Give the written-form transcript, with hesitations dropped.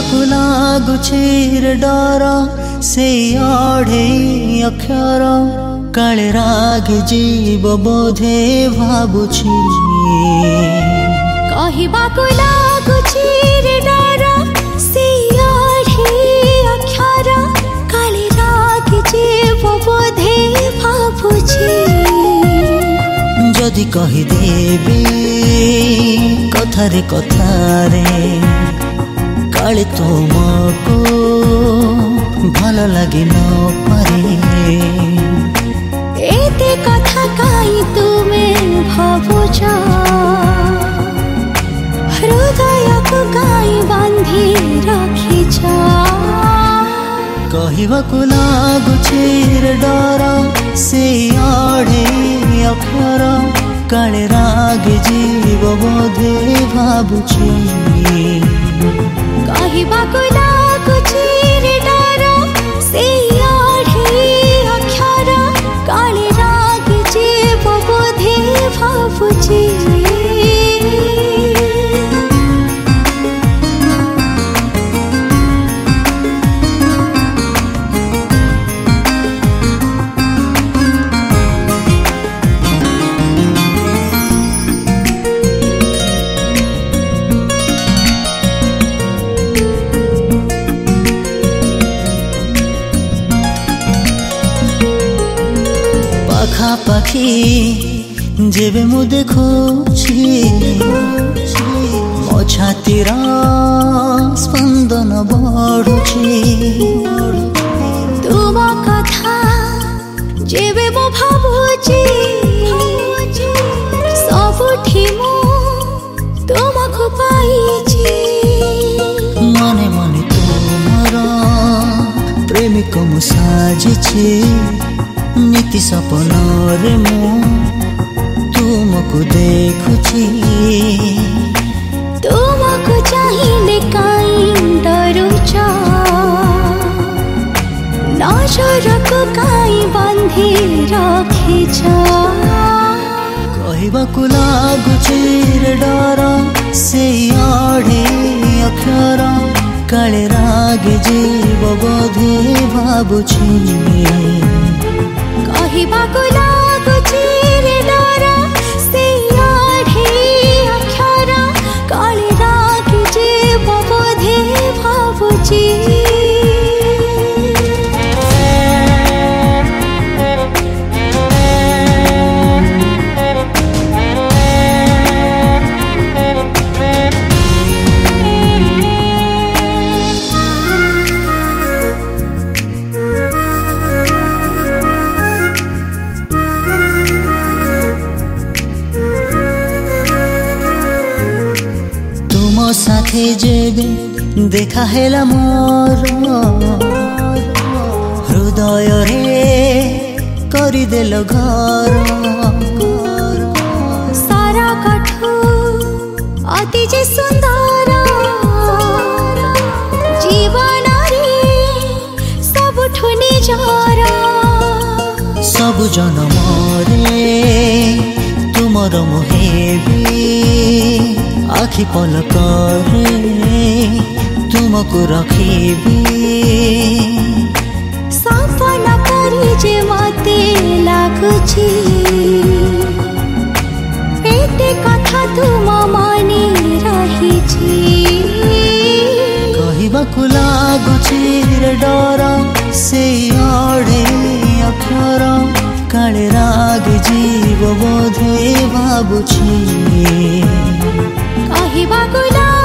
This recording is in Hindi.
कहवाकु लागुछि रे डर से अढ़े अक्षर काले रागे जीव बोधे भाबुछि कहवाकु लागुछि रे डर से अढ़े अक्षर काले रागे जीव बोधे भाबुछि जदि कहिदेबी कथारे कथारे काले तुमको भल लगे न पारे एते कथा काई तुमे भाबुछ हृदय को काई बांधी रखिछ कहवाकु लागुछि रे डर से अढ़े अक्षर काले रागे जीव बोधे भाबुछि कहवाकु लागुछि रे डर से अढ़े अक्षर काले रागे जीव बोधे भाबुछि पाखी जेबे मु देखुछि मो छातीर स्पंदन बढ़ुछि तुम कथा जेबे मु भाबुछि सबुठी मु तुमको पाइछि मने मने तुमर प्रेमिक मु साजिछि नीति सपन रे मु तुमको देखुछि तुमको चाहिए काई डरुछ नजर को काई बांधी रखिछ कहवाकु लागुछि रे डर से अढ़े अक्षर काले रागे जीव बोधे भाबुछि कहवाकु लागुछि रे डर से अढ़े अक्षर काले रागे जीव बोधे भाबुछि साथे जेबे देखा हेला मोर हृदय रे करिदेल घर सारा कठु अति जे सुंदर जीवन रे सबुठु निजर सब जनम रे तुमर मोहेबी आखि पलकरे तुमको रखिबी सपना करी जे मते लागुछि एते कथा तुम मानी रहिछि कहवाकु लागुछि रे डर से अढ़े अक्षर काले रागे जीव बोधे भाबुछि कहवाकु